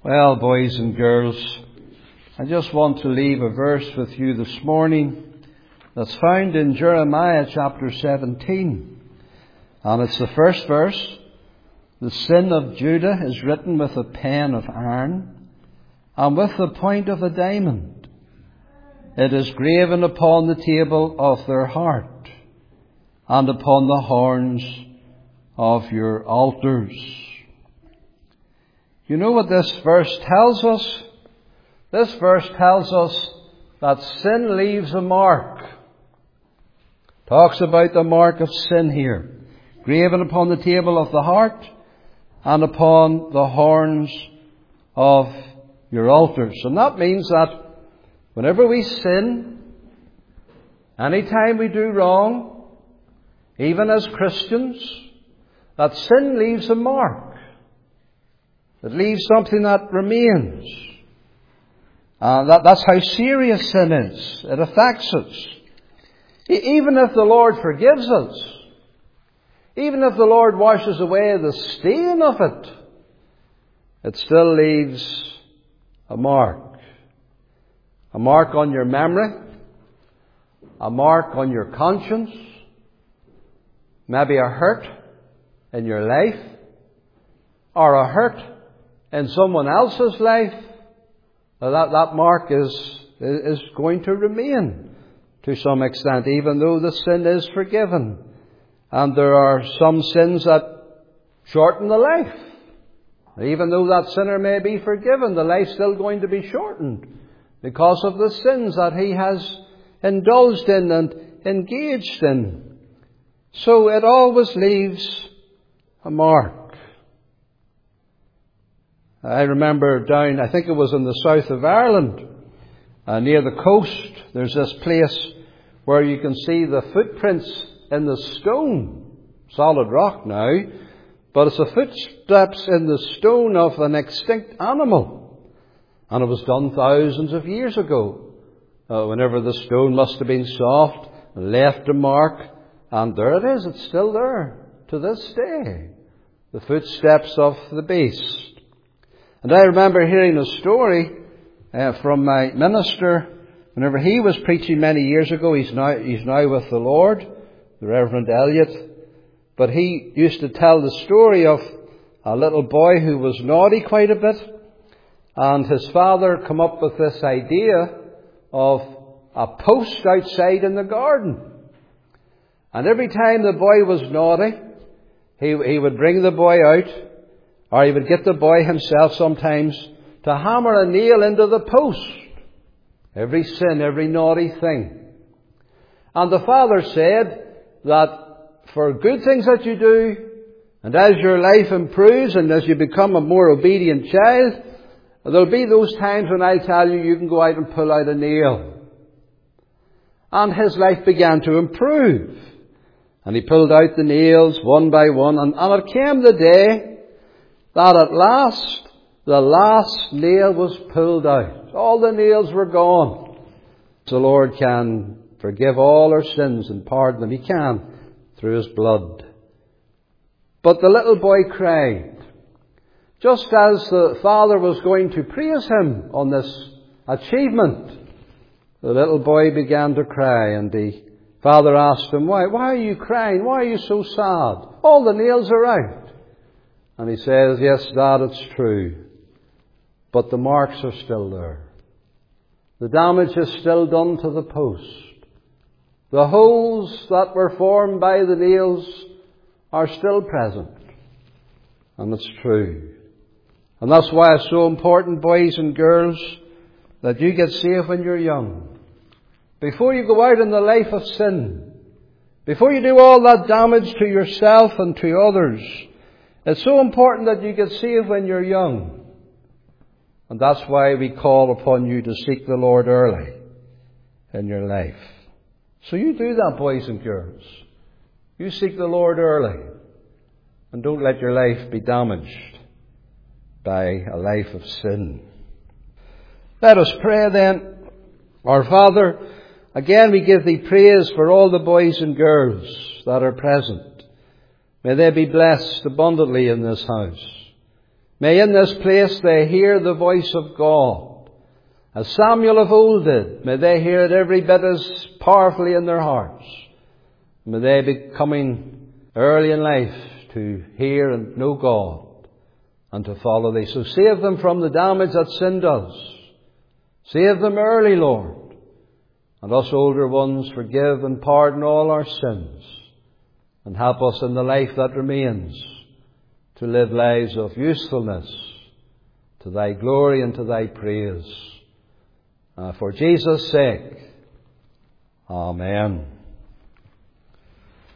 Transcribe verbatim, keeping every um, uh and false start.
Well, boys and girls, I just want to leave a verse with you this morning that's found in Jeremiah chapter seventeen. And it's the first verse. The sin of Judah is written with a pen of iron and with the point of a diamond. It is graven upon the table of their heart and upon the horns of your altars. You know what this verse tells us? This verse tells us that sin leaves a mark. Talks about the mark of sin here. Graven upon the table of the heart and upon the horns of your altars. And that means that whenever we sin, anytime we do wrong, even as Christians, that sin leaves a mark. It leaves something that remains. Uh, that, that's how serious sin is. It affects us. E- even if the Lord forgives us, even if the Lord washes away the stain of it, it still leaves a mark. A mark on your memory, a mark on your conscience, maybe a hurt in your life, or a hurt in someone else's life. That, that mark is, is going to remain to some extent, even though the sin is forgiven. And there are some sins that shorten the life. Even though that sinner may be forgiven, the life's still going to be shortened because of the sins that he has indulged in and engaged in. So it always leaves a mark. I remember down, I think it was in the south of Ireland, uh, near the coast, there's this place where you can see the footprints in the stone, solid rock now, but it's the footsteps in the stone of an extinct animal. And it was done thousands of years ago, uh, whenever the stone must have been soft, left a mark, and there it is, it's still there to this day, the footsteps of the beast. And I remember hearing a story uh, from my minister whenever he was preaching many years ago. He's now, he's now with the Lord, the Reverend Elliot. But he used to tell the story of a little boy who was naughty quite a bit. And his father come up with this idea of a post outside in the garden. And every time the boy was naughty, he, he would bring the boy out, or he would get the boy himself sometimes to hammer a nail into the post. Every sin, every naughty thing. And the father said that for good things that you do, and as your life improves and as you become a more obedient child, there'll be those times when I tell you you can go out and pull out a nail. And his life began to improve. And he pulled out the nails one by one. And, and it came the day that at last, the last nail was pulled out. All the nails were gone. The Lord can forgive all our sins and pardon them. He can through His blood. But the little boy cried. Just as the father was going to praise him on this achievement, the little boy began to cry, and the father asked him, why, why are you crying? Why are you so sad? All the nails are out. And he says, yes, Dad, it's true. But the marks are still there. The damage is still done to the post. The holes that were formed by the nails are still present. And it's true. And that's why it's so important, boys and girls, that you get saved when you're young. Before you go out in the life of sin, before you do all that damage to yourself and to others, it's so important that you get saved when you're young. And that's why we call upon you to seek the Lord early in your life. So you do that, boys and girls. You seek the Lord early. And don't let your life be damaged by a life of sin. Let us pray then. Our Father, again we give Thee praise for all the boys and girls that are present. May they be blessed abundantly in this house. May in this place they hear the voice of God. As Samuel of old did, may they hear it every bit as powerfully in their hearts. May they be coming early in life to hear and know God and to follow Thee. So save them from the damage that sin does. Save them early, Lord. And us older ones, forgive and pardon all our sins. And help us in the life that remains to live lives of usefulness to Thy glory and to Thy praise. Uh, for Jesus' sake. Amen.